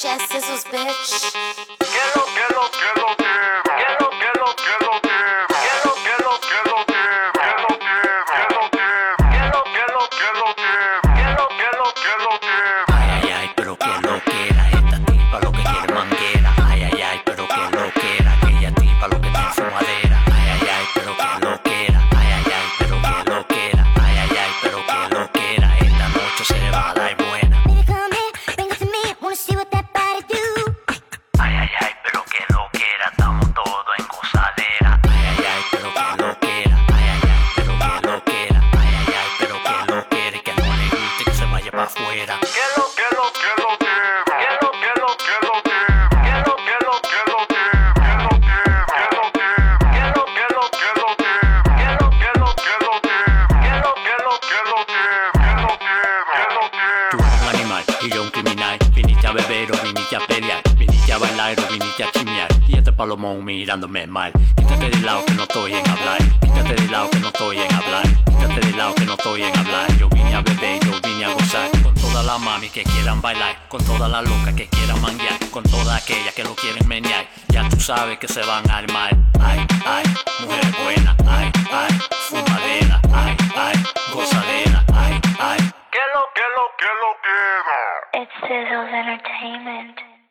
Jazz Sizzles, bitch. Ay, ay, ay, pero que lo quiera, esta tipa lo que quiere manguera. Ay, ay, ay, pero que lo quiera, aquella tipa lo que tiene fumadera. Ay, ay, ay, pero que lo quiera. Ay, ay, ay, pero que lo quiera. Ay, ay, ay, pero que lo quiera. Esta noche se va a dar buena. Baby, come here, bring it to me. Wanna see what that body do? Ay, ay, ay, pero que lo quiera, estamos todos en gozadera. Ay, ay, ay, pero que lo quiera. Ay, ay, ay, pero que lo quiera. Ay, ay, ay, pero que lo quiere, que no le guste, que se vaya para afuera. Tú eres un animal y yo un criminal. Viniste a beber o viniste a pelear. Viniste a bailar o viniste a chismear. Y este palomón mirándome mal. Quítate de lado que no estoy en hablar. Quítate de lado que no estoy en hablar. Quítate de lado que no estoy en hablar. Yo vine a beber, yo vine a gozar. Con todas las mami que quieran bailar. Con todas las locas que quieran manguear. Con todas aquellas que lo quieren menear. Ya tú sabes que se van a armar. Ay, ay, mujer buena. Ay, ay, fumadera. Ay, ay, gozadera. Ay, ay. It's Sizzles Entertainment.